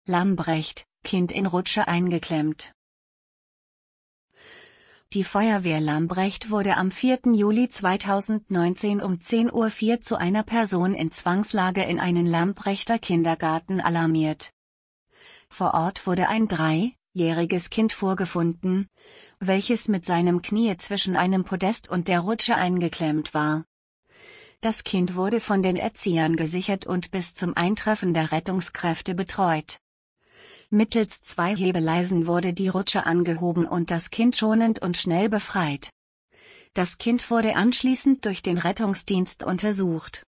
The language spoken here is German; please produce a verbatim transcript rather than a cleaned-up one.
Lambrecht, Kind in Rutsche eingeklemmt. Die Feuerwehr Lambrecht wurde am vierten Juli zweitausendneunzehn um zehn Uhr vier zu einer Person in Zwangslage in einen Lambrechter Kindergarten alarmiert. Vor Ort wurde ein dreijähriges Kind vorgefunden, welches mit seinem Knie zwischen einem Podest und der Rutsche eingeklemmt war. Das Kind wurde von den Erziehern gesichert und bis zum Eintreffen der Rettungskräfte betreut. Mittels zwei Hebeleisen wurde die Rutsche angehoben und das Kind schonend und schnell befreit. Das Kind wurde anschließend durch den Rettungsdienst untersucht.